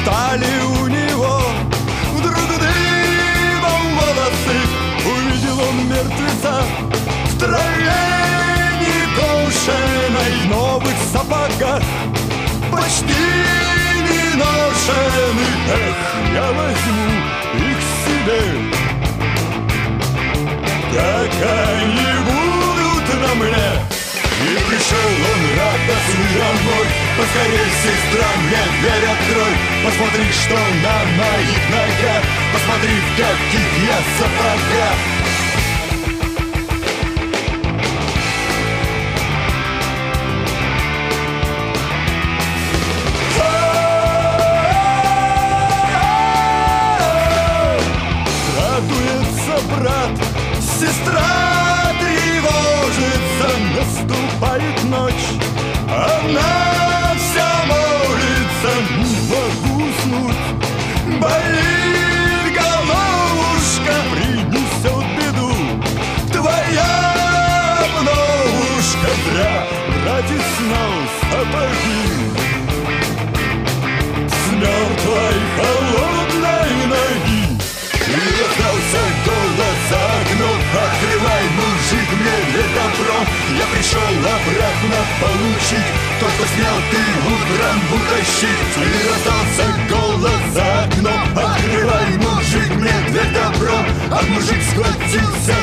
стали у него вдруг дыбом волосы. Увидел он мертвеца в траве некошенной, в новых сапогах, почти не ношеных. Эх, я возьму их себе, как они будут на мне. И пришел он радостный домой. Поскорей, сестра, мне дверь открой. Посмотри, что на моих ногах, посмотри, в каких я сапогах. Радуется брат, сестра тревожится, наступает ночь, она вся молится, не могу уснуть, болит головушка, принесет беду твоя обновушка. Зря братец снял сапоги с мертвой холодной ноги. И раздался голос за окном: открывай, мужик, мне не добро. Я пришел обратно получить то, что снял ты утром утащить. И раздался голос за окном: открывай, мужик, мне не добро. А мужик схватился